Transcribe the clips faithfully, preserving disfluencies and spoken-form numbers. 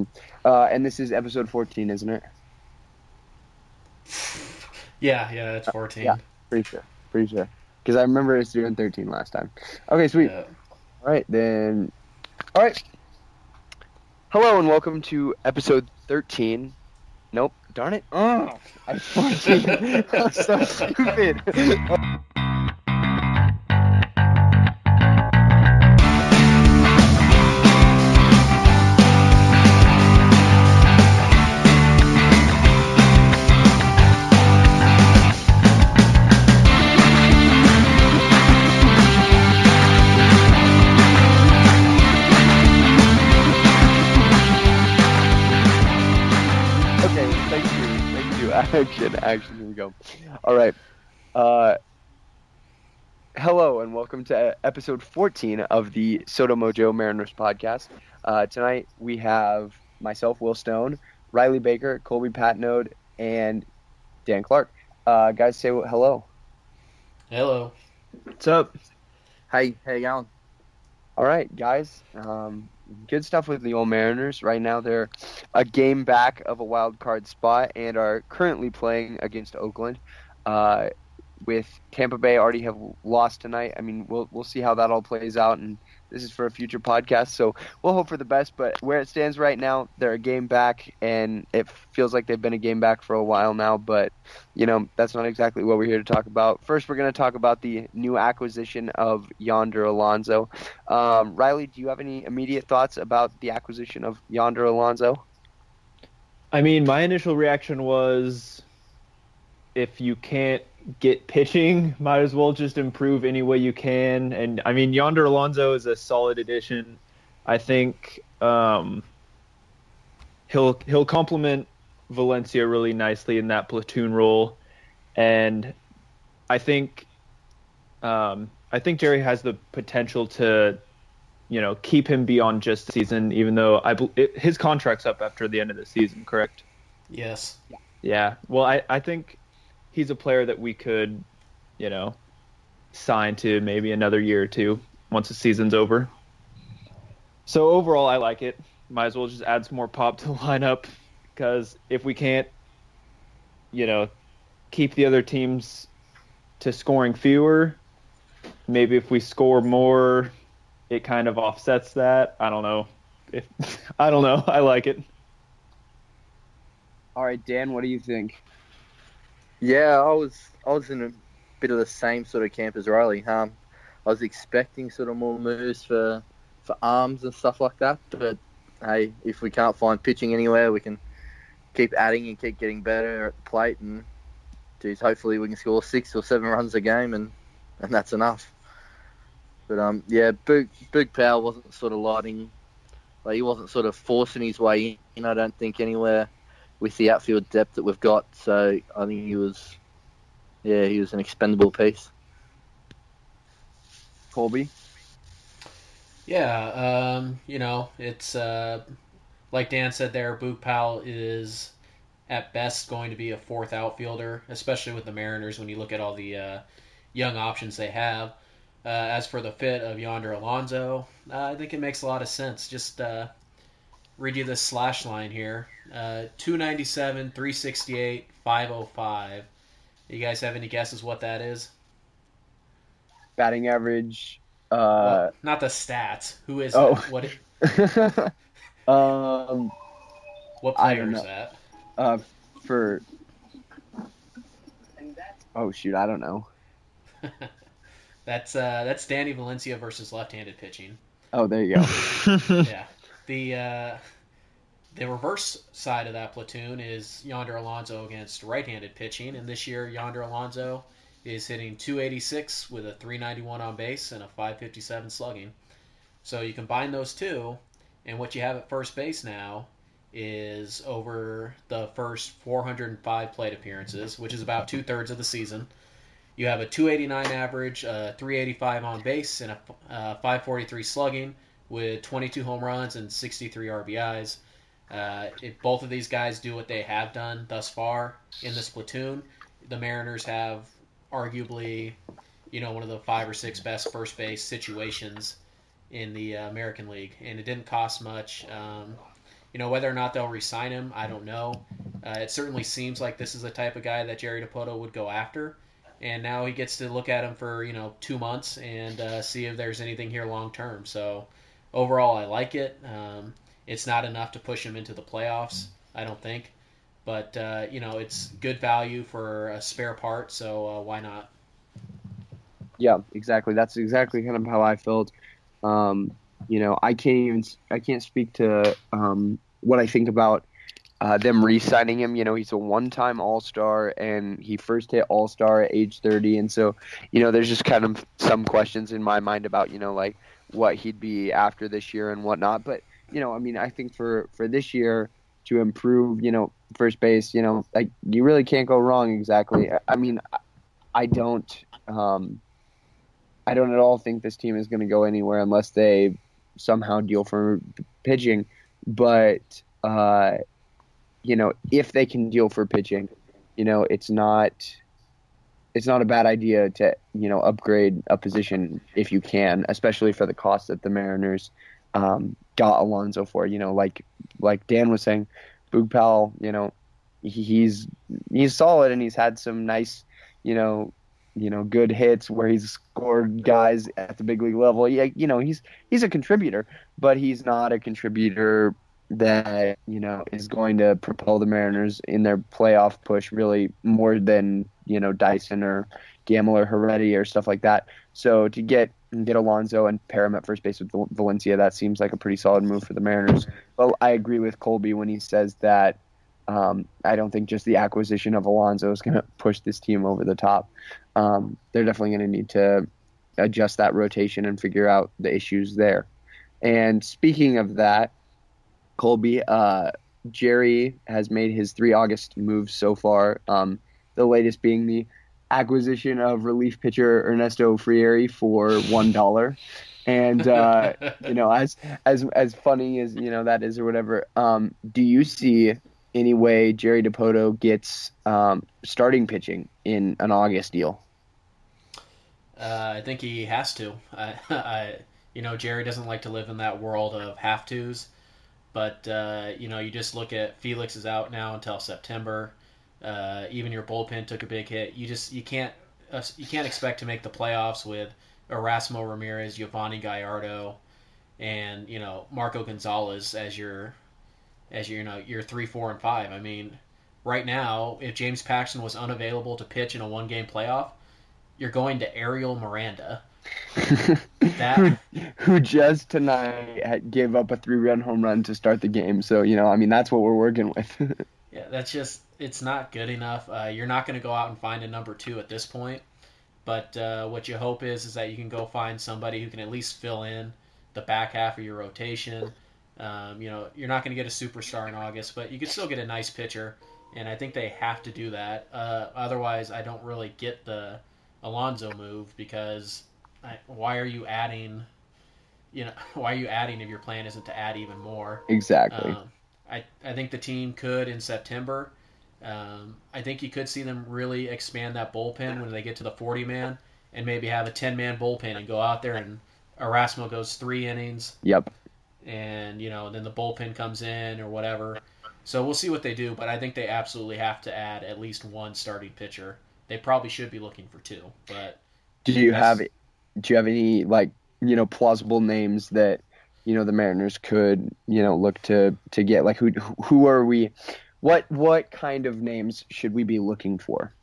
Uh, and this is episode fourteen, isn't it? Yeah, yeah, it's Yeah, fourteen. pretty sure. Pretty sure. Because I remember us doing thirteen last time. Okay, sweet. Yeah. All right, then. All right. Hello and welcome to episode thirteen. Nope. Darn it. Oh, I fourteen. I'm so stupid. Okay, thank you. Thank you. Action, action. Here we go. All right. Uh, hello and welcome to episode fourteen of the Soto Mojo Mariners podcast. Uh, tonight we have myself, Will Stone, Riley Baker, Colby Patnode, and Dan Clark. Uh, guys, say hello. Hello. What's up? Hey, how you going? All right, guys. Um, good stuff with the old Mariners. Right now they're a game back of a wild card spot and are currently playing against Oakland. Uh, with Tampa Bay already have lost tonight. I mean, we'll we'll see how that all plays out, and this is for a future podcast, so we'll hope for the best. But where it stands right now, they're a game back, and it feels like they've been a game back for a while now. But you know, that's not exactly what we're here to talk about. First, we're going to talk about the new acquisition of Yonder Alonso. Um, Riley, do you have any immediate thoughts about the acquisition of Yonder Alonso? I mean, my initial reaction was, if you can't get pitching, might as well just improve any way you can. And I mean, Yonder Alonso is a solid addition. I think um, he'll he'll complement Valencia really nicely in that platoon role, and I think um, I think Jerry has the potential to, you know, keep him beyond just the season. Even though I it, his contract's up after the end of the season, correct? Yes. Yeah. Well, I, I think he's a player that we could, you know, sign to maybe another year or two once the season's over. So overall, I like it. Might as well just add some more pop to the lineup, because if we can't, you know, keep the other teams to scoring fewer, maybe if we score more, it kind of offsets that. I don't know. If I don't know. I like it. All right, Dan, what do you think? Yeah, I was I was in a bit of the same sort of camp as Riley. Um, I was expecting sort of more moves for for arms and stuff like that. But hey, if we can't find pitching anywhere, we can keep adding and keep getting better at the plate. And geez, hopefully we can score six or seven runs a game, and, and that's enough. But um, yeah, Big Big Powell wasn't sort of lighting, like he wasn't sort of forcing his way in. I don't think anywhere with the outfield depth that we've got. So I think he was, yeah, he was an expendable piece. Colby? Yeah, um, you know, it's uh, like Dan said there, Boog Powell is at best going to be a fourth outfielder, especially with the Mariners when you look at all the uh, young options they have. Uh, as for the fit of Yonder Alonso, uh, I think it makes a lot of sense. Just uh, read you this slash line here. Uh, two ninety-seven, three sixty-eight, five oh five. You guys have any guesses what that is? Batting average. Uh, Well, not the stats. Who is oh. that? What um, what I player don't is know. that? uh, for. Oh shoot, I don't know. That's uh, that's Danny Valencia versus left-handed pitching. Oh, there you go. Yeah. The uh, the reverse side of that platoon is Yonder Alonso against right-handed pitching, and this year Yonder Alonso is hitting two eighty-six with a three ninety-one on base and a five fifty-seven slugging. So you combine those two, and what you have at first base now is over the first four hundred five plate appearances, which is about two-thirds of the season. You have a two eighty-nine average, a three eighty-five on base, and a uh, five forty-three slugging with twenty-two home runs and sixty-three R B Is. Uh, if both of these guys do what they have done thus far in this platoon, the Mariners have arguably, you know, one of the five or six best first base situations in the uh, American League, and it didn't cost much. Um, You know, whether or not they'll re-sign him, I don't know. Uh, it certainly seems like this is the type of guy that Jerry Dipoto would go after. And now he gets to look at him for, you know, two months and uh, see if there's anything here long term. So overall, I like it. Um, it's not enough to push him into the playoffs, I don't think. But, uh, you know, it's good value for a spare part, so uh, why not? Yeah, exactly. That's exactly kind of how I felt. Um, you know, I can't even I can't speak to um, what I think about uh, them re-signing him. You know, he's a one-time All-Star, and he first hit All-Star at age thirty, and so you know, there's just kind of some questions in my mind about you know like what he'd be after this year and whatnot. But you know, I mean, I think for for this year to improve, you know, first base, you know, like you really can't go wrong. Exactly. I mean, I don't. Um, I don't at all think this team is going to go anywhere unless they somehow deal for pitching. But, uh, you know, if they can deal for pitching, you know, it's not it's not a bad idea to, you know, upgrade a position if you can, especially for the cost that the Mariners um, got Alonso for. You know, like like Dan was saying, Boog Powell, you know, he's he's solid and he's had some nice, you know, you know, good hits where he's scored guys at the big league level. Yeah, you know, he's he's a contributor, but he's not a contributor that, you know, is going to propel the Mariners in their playoff push really more than, you know, Dyson or Gamble or Heredia or stuff like that. So to get get Alonso and pair him at first base with Valencia, that seems like a pretty solid move for the Mariners. But I agree with Colby when he says that Um, I don't think just the acquisition of Alonso is going to push this team over the top. Um, they're definitely going to need to adjust that rotation and figure out the issues there. And speaking of that, Colby, uh, Jerry has made his three August moves so far, um, the latest being the acquisition of relief pitcher Ernesto Frieri for one dollar. And, uh, you know, as, as, as funny as, you know, that is or whatever, um, do you see any way Jerry Dipoto gets um, starting pitching in an August deal? Uh, I think he has to. I, I, you know, Jerry doesn't like to live in that world of have-tos. But, uh, you know, you just look at Felix is out now until September. Uh, even your bullpen took a big hit. You just you can't uh, you can't expect to make the playoffs with Erasmo Ramirez, Giovanni Gallardo, and you know Marco Gonzalez as your as your you know your three, four, and five. I mean, right now, if James Paxton was unavailable to pitch in a one-game playoff, you're going to Ariel Miranda. that who, who just tonight had, gave up a three-run home run to start the game. So, you know, I mean, that's what we're working with. yeah, that's just, it's not good enough. Uh, you're not going to go out and find a number two at this point. But uh, what you hope is is that you can go find somebody who can at least fill in the back half of your rotation. Um, you know, you're not going to get a superstar in August, but you can still get a nice pitcher. And I think they have to do that. Uh, otherwise, I don't really get the Alonso move because I, why are you adding, you know, why are you adding if your plan isn't to add even more? Exactly. Um, I, I think the team could in September. Um, I think you could see them really expand that bullpen when they get to the forty-man and maybe have a ten-man bullpen and go out there and Erasmo goes three innings. Yep. And, you know, then the bullpen comes in or whatever. So we'll see what they do, but I think they absolutely have to add at least one starting pitcher. They probably should be looking for two, but do you have do you have any like you know plausible names that you know the Mariners could you know look to to get? Like who who are we? What what kind of names should we be looking for?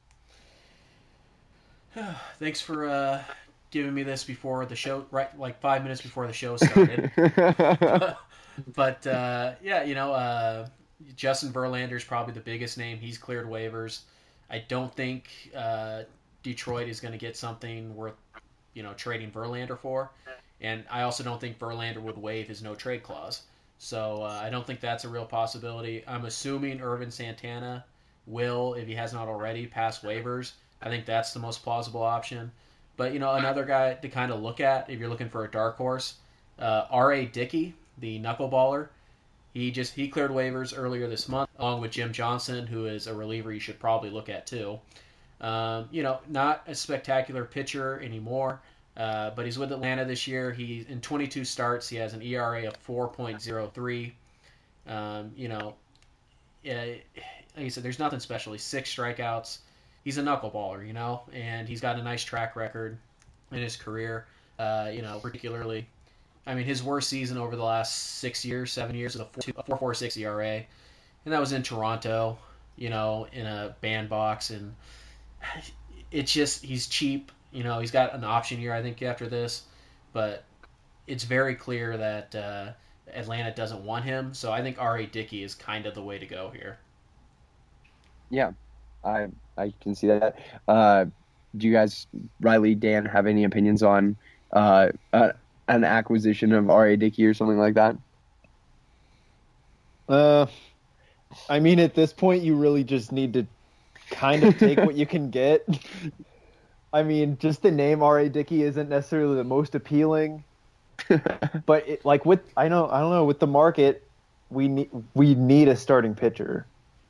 Thanks for uh, giving me this before the show, right? Like five minutes before the show started. but uh, yeah, you know, uh, Justin Verlander is probably the biggest name. He's cleared waivers. I don't think uh, Detroit is going to get something worth, you know, trading Verlander for, and I also don't think Verlander would waive his no trade clause. So uh, I don't think that's a real possibility. I'm assuming Irvin Santana will, if he has not already, pass waivers. I think that's the most plausible option. But you know, another guy to kind of look at if you're looking for a dark horse, uh, R A Dickey, the knuckleballer. He just he cleared waivers earlier this month, along with Jim Johnson, who is a reliever you should probably look at too. Um, you know, not a spectacular pitcher anymore, uh, but he's with Atlanta this year. He in twenty-two starts, he has an E R A of four point oh three. Um, you know, yeah, like I said, there's nothing special. He's six strikeouts. He's a knuckleballer, you know, and he's got a nice track record in his career. Uh, you know, particularly, I mean, his worst season over the last six years, seven years, is a four point four six E R A, and that was in Toronto. You know, in a bandbox, and it's just he's cheap. You know, he's got an option year, I think, after this, but it's very clear that uh, Atlanta doesn't want him. So I think R A. Dickey is kind of the way to go here. Yeah, I I can see that. Uh, do you guys, Riley, Dan, have any opinions on uh, uh, an acquisition of R A. Dickey or something like that? Uh, I mean, at this point, you really just need to kind of take what you can get. I mean, just the name R A. Dickey isn't necessarily the most appealing, but it, like with I know I don't know with the market, we need we need a starting pitcher.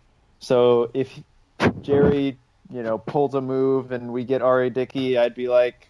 So if Jerry, you know, pulls a move and we get R A. Dickey, I'd be like,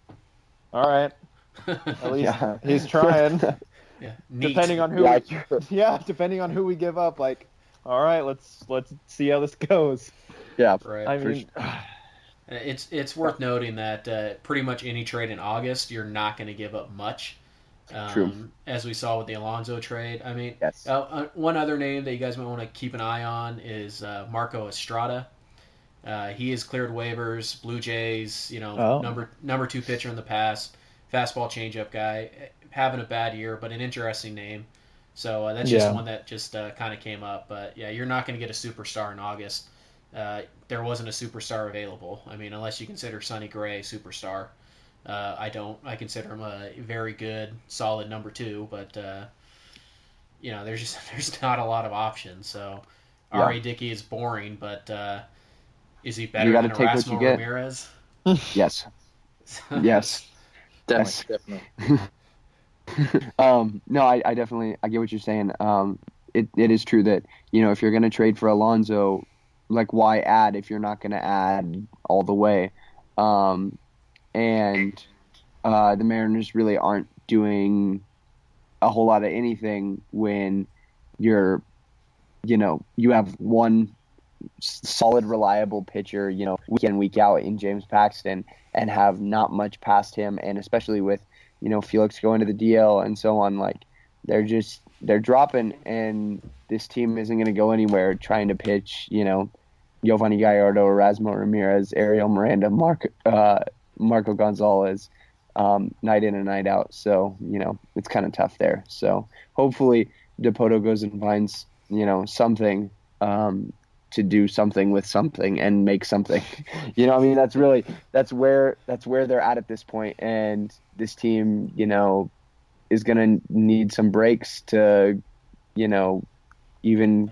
all right, at least Yeah. he's trying. Yeah, neat. Depending on who, Yeah, we, yeah, depending on who we give up, like, all right, let's let's see how this goes. Yeah, Right. I for mean, It's it's worth noting that uh, pretty much any trade in August, you're not going to give up much. Um, True. As we saw with the Alonso trade. I mean, yes. uh, uh, one other name that you guys might want to keep an eye on is uh, Marco Estrada. Uh, he has cleared waivers. Blue Jays, you know, Oh. number number two pitcher in the past, fastball changeup guy, having a bad year, but an interesting name. So uh, that's just Yeah. one that just uh, kind of came up. But yeah, you're not going to get a superstar in August. Uh, there wasn't a superstar available. I mean, unless you consider Sonny Gray a superstar. Uh, I don't. I consider him a very good, solid number two. But uh, you know, there's just there's not a lot of options. So Yeah. R A. Dickey is boring, but uh, is he better You gotta than take what Erasmo you get. Ramirez? Yes. Yes. Definitely, Yes. definitely. um, no, I, I definitely I get what you're saying. Um, it it is true that, you know, if you're gonna trade for Alonso, like, why add if you're not gonna add all the way? Um, and uh, the Mariners really aren't doing a whole lot of anything when you're, you know, you have one s- solid, reliable pitcher, you know, week in, week out in James Paxton, and have not much past him, and especially with, you know, Felix going to the D L and so on, like, they're just, they're dropping, and this team isn't going to go anywhere trying to pitch, you know, Giovanni Gallardo, Erasmo Ramirez, Ariel Miranda, Mark, uh, Marco Gonzalez, um, night in and night out. So, you know, it's kind of tough there. So hopefully Dipoto goes and finds, you know, something um, to do something with something and make something. You know, I mean, that's really, that's where, that's where they're at at this point. And this team, you know, is going to need some breaks to, you know, even,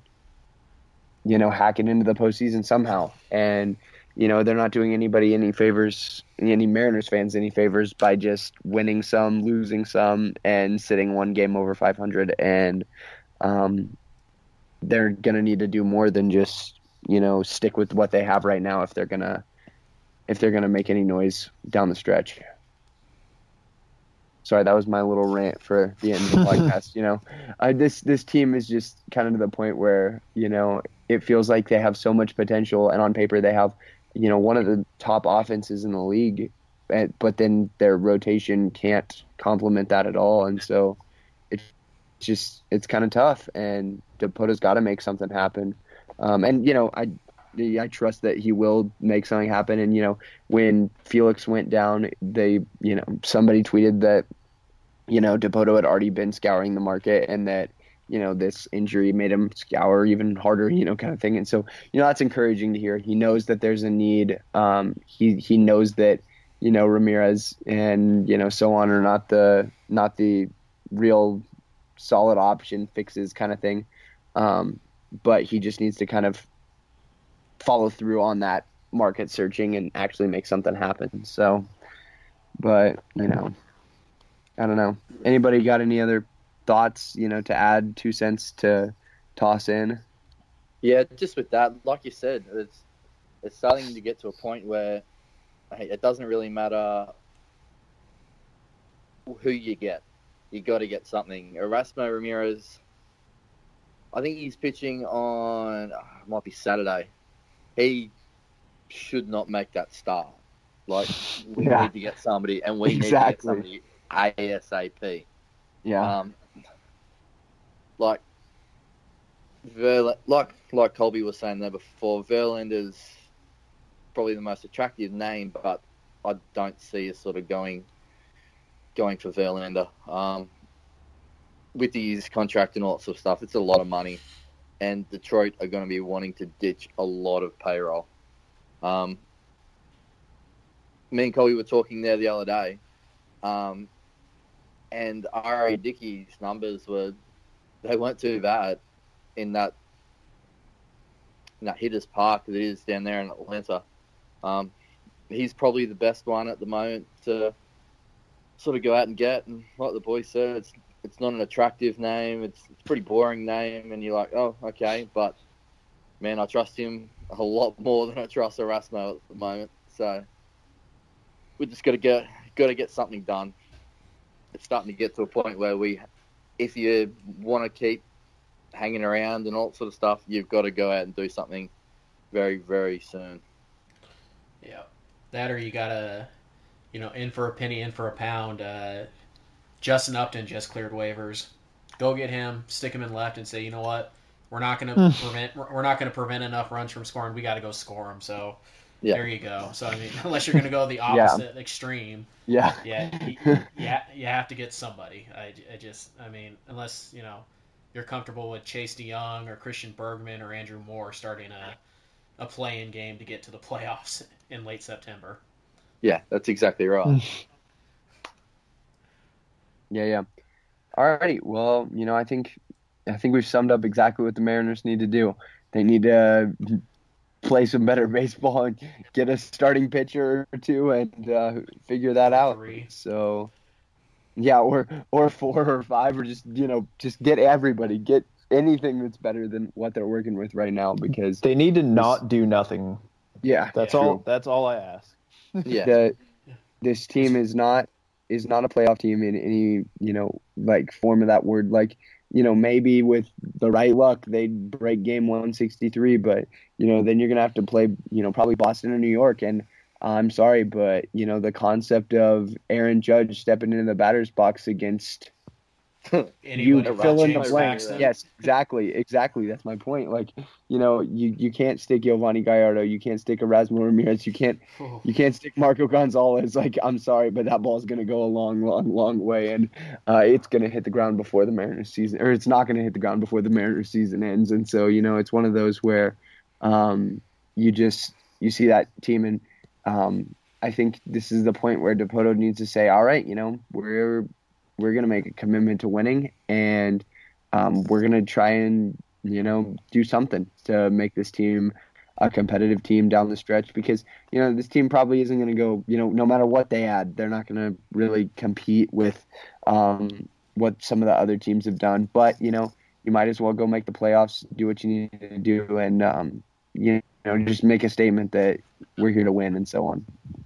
you know, hack it into the postseason somehow. And, you know, they're not doing anybody any favors, any Mariners fans any favors by just winning some, losing some, and sitting one game over five hundred. And um, they're going to need to do more than just, you know, stick with what they have right now if they're going to, if they're going to make any noise down the stretch. Sorry, that was my little rant for the end of the podcast. You know, uh, this this team is just kind of to the point where, you know, it feels like they have so much potential, and on paper they have, you know, one of the top offenses in the league, but then their rotation can't complement that at all, and so it's just it's kind of tough. And Dipoto's got to make something happen, um, and you know, I. I trust that he will make something happen. And, you know, when Felix went down, they, you know, somebody tweeted that, you know, Dipoto had already been scouring the market and that, you know, this injury made him scour even harder, you know, kind of thing. And so, you know, that's encouraging to hear. He knows that there's a need. Um, he, he knows that, you know, Ramirez and, you know, so on are not the, not the real solid option fixes kind of thing. Um, but he just needs to kind of follow through on that market searching and actually make something happen. So, but, you know, I don't know. Anybody got any other thoughts, you know, to add, two cents to toss in? Yeah, just with that, like you said, it's it's starting to get to a point where hey, it doesn't really matter who you get. You got to get something. Erasmo Ramirez, I think he's pitching on, uh, might be Saturday. He should not make that start. Like, we Yeah. need to get somebody, and we Exactly. need to get somebody ASAP. Yeah. Um, like, Verla- like like Colby was saying there before, Verlander's probably the most attractive name, but I don't see us sort of going going for Verlander. Um, with his contract and all that sort of stuff, it's a lot of money, and Detroit are going to be wanting to ditch a lot of payroll. Um, me and Colby were talking there the other day, um, and R A. Dickey's numbers were, they weren't too bad in that in that hitters park that it is down there in Atlanta. Um, he's probably the best one at the moment to sort of go out and get. And like the boy said, it's it's not an attractive name. It's, it's a pretty boring name, and you're like, oh, okay. But man, I trust him a lot more than I trust Erasmo at the moment. So we just got to get got to get something done. It's starting to get to a point where we, if you want to keep hanging around and all that sort of stuff, you've got to go out and do something very, very soon. Yeah, that or you gotta, you know, in for a penny, in for a pound. Uh, Justin Upton just cleared waivers. Go get him, stick him in left, and say, you know what, we're not gonna prevent, we're not gonna prevent enough runs from scoring. We got to go score them. So Yeah. there you go. So I mean, unless you're gonna go the opposite extreme, Yeah. yeah, you, yeah, you have to get somebody. I, I just, I mean, unless you know you're comfortable with Chase DeYoung or Christian Bergman or Andrew Moore starting a a play-in game to get to the playoffs in late September. Yeah, that's exactly right. Yeah, yeah. Alrighty. Well, you know, I think I think we've summed up exactly what the Mariners need to do. They need to play some better baseball and get a starting pitcher or two and uh, figure that out. Three. So, yeah, or or four or five, or just you know, just get everybody, get anything that's better than what they're working with right now, because They need to not do nothing. yeah, That's Yeah. all. That's all I ask. Yeah. the this team is not is not a playoff team in any you know like form of that word. Like you know maybe with the right luck they'd break game one sixty-three, but you know then you're gonna have to play you know probably Boston or New York. And I'm sorry, but you know the concept of Aaron Judge stepping into the batter's box against Anybody you but fill in the James blank. Paxton. Yes, exactly, exactly. That's my point. Like, you know, you, you can't stick Giovanni Gallardo, you can't stick Erasmo Ramirez, you can't Oh. you can't stick Marco Gonzalez. Like, I'm sorry, but that ball's gonna go a long, long, long way, and uh, it's gonna hit the ground before the Mariners season, or it's not gonna hit the ground before the Mariners season ends. And so, you know, it's one of those where um, you just you see that team, and um, I think this is the point where Dipoto needs to say, all right, you know, we're we're going to make a commitment to winning, and um, we're going to try and, you know, do something to make this team a competitive team down the stretch, because, you know, this team probably isn't going to go, you know, no matter what they add, they're not going to really compete with um, what some of the other teams have done. But, you know, you might as well go make the playoffs, do what you need to do, and, um, you know, just make a statement that we're here to win and so on.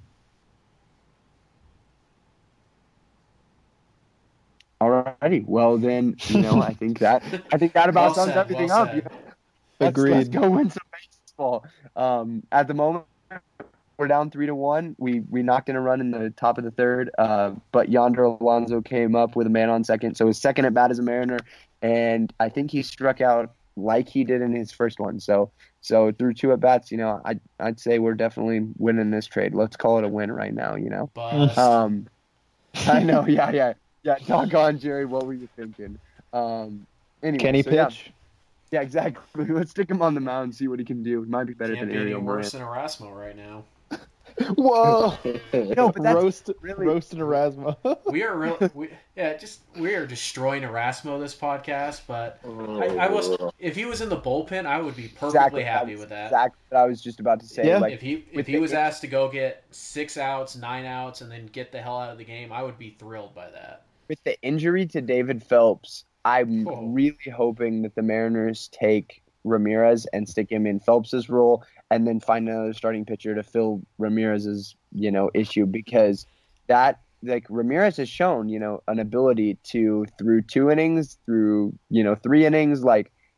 Alrighty, well then, you know, I think that I think that about Well sums said, everything well up. said. You know, let's, Agreed. let's go win some baseball. Um, at the moment, we're down three to one. We we knocked in a run in the top of the third, uh, but Yonder Alonso came up with a man on second, so his second at bat as a Mariner, and I think he struck out like he did in his first one. So so through two at bats, you know, I I'd, I'd say we're definitely winning this trade. Let's call it a win right now. You know. Bust. Um, I know, yeah, yeah. Yeah, doggone, Jerry, what were you thinking? Um, anyway, Can he so, yeah. pitch? Yeah, exactly. Let's stick him on the mound, see what he can do. He might be better Can't than be any Ariel worse Moran. than Erasmo right now. Whoa! No, but that's Roast, really- roasting Erasmo. We are real. We, yeah, just we are destroying Erasmo this podcast. But I, I was, if he was in the bullpen, I would be perfectly exactly, happy that's with that. Exactly what I was just about to say. Yeah. Like, If he if with he the- was asked to go get six outs, nine outs, and then get the hell out of the game, I would be thrilled by that. with the injury to David Phelps, I'm Oh. really hoping that the Mariners take Ramirez and stick him in Phelps's role, and then find another starting pitcher to fill Ramirez's, you know, issue, because that, like, Ramirez has shown, you know, an ability to, through two innings, through, you know, three innings, like,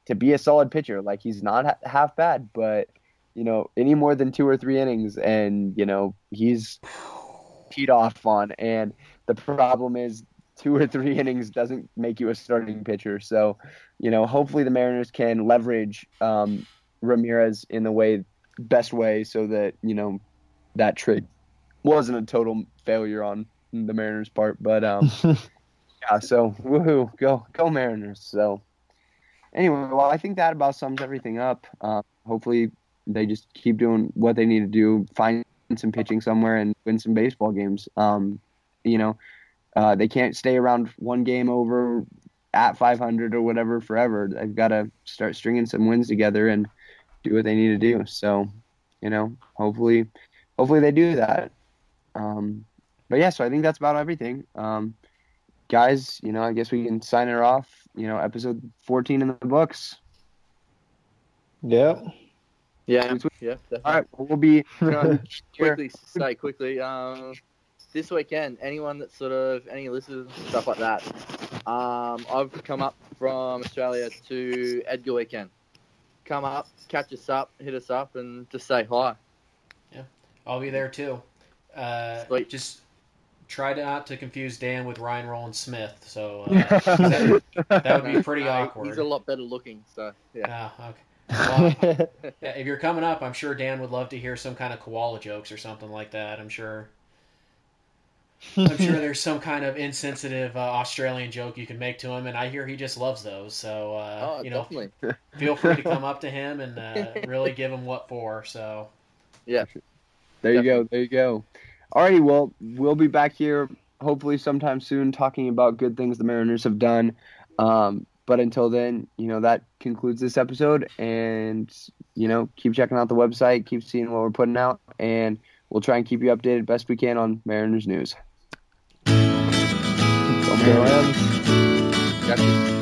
to be a solid pitcher. Like, he's not ha- half bad, but, you know, any more than two or three innings and, you know, he's teed off on. And the problem is two or three innings doesn't make you a starting pitcher. So, you know, hopefully the Mariners can leverage um, Ramirez in the way best way so that, you know, that trade wasn't a total failure on the Mariners' part. But, um, yeah, so, woohoo, go, go Mariners. So, anyway, well, I think that about sums everything up. Uh, hopefully they just keep doing what they need to do, find some pitching somewhere and win some baseball games. Um, you know, uh, they can't stay around one game over at five hundred or whatever forever. They've got to start stringing some wins together and do what they need to do. So, you know, hopefully, hopefully they do that. Um, but yeah, so I think that's about everything. Um, guys, you know, I guess we can sign it off. You know, episode fourteen in the books. Yep. Yeah, yeah. All right, we'll be You know, quickly say quickly. Um, this weekend, anyone that sort of any listeners stuff like that. Um, I've come up from Australia to Edgar weekend. Come up, catch us up, hit us up, and just say hi. Yeah, I'll be there too. Uh, Sweet. Just try not to confuse Dan with Ryan Roland Smith. So uh, that, that would be pretty No, awkward. He's a lot better looking, so yeah. Ah, okay. Well, yeah, if you're coming up, I'm sure Dan would love to hear some kind of koala jokes or something like that. I'm sure. I'm sure there's some kind of insensitive uh, Australian joke you can make to him, and I hear he just loves those. So uh, Oh, you know, definitely. feel free to come up to him and uh, really give him what for. So Yeah. There you go. There you go. Alrighty, well, we'll be back here hopefully sometime soon talking about good things the Mariners have done. Um, but until then, you know, that concludes this episode. And, you know, keep checking out the website, keep seeing what we're putting out, and we'll try and keep you updated best we can on Mariners news. Go Mariners. Gotcha.